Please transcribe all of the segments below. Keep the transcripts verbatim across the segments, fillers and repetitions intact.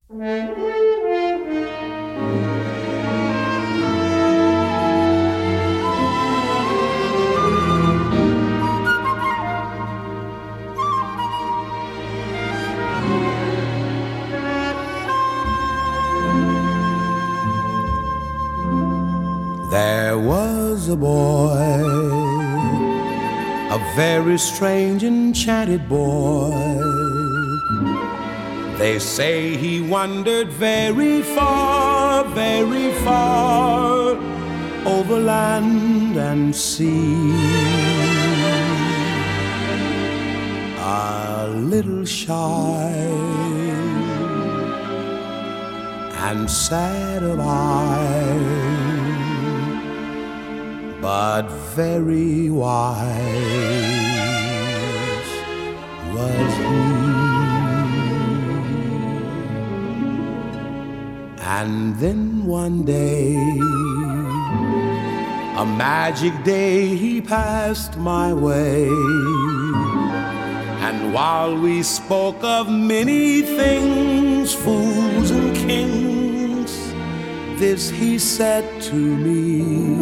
There was a boy, a very strange, enchanted boy. They say he wandered very far, very far, over land and sea. A little shy and sad of eye, but very wise was he. And then one day, a magic day, he passed my way. And while we spoke of many things, fools and kings, this he said to me: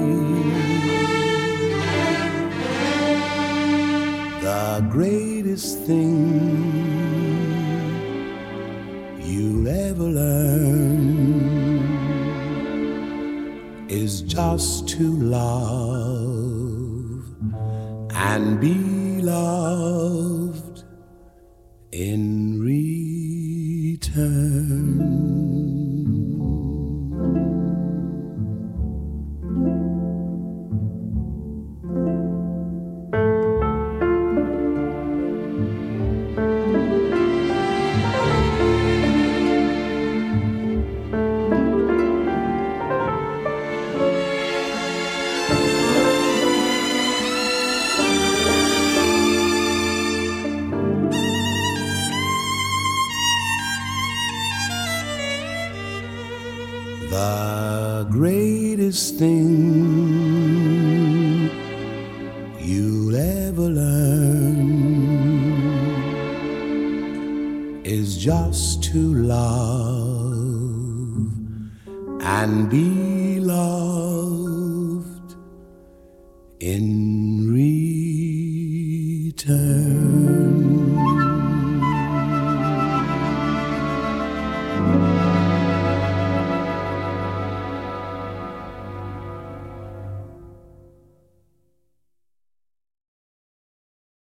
the greatest thing you'll ever learn is just to love and be loved in return. The greatest thing you'll ever learn is just to love and be loved in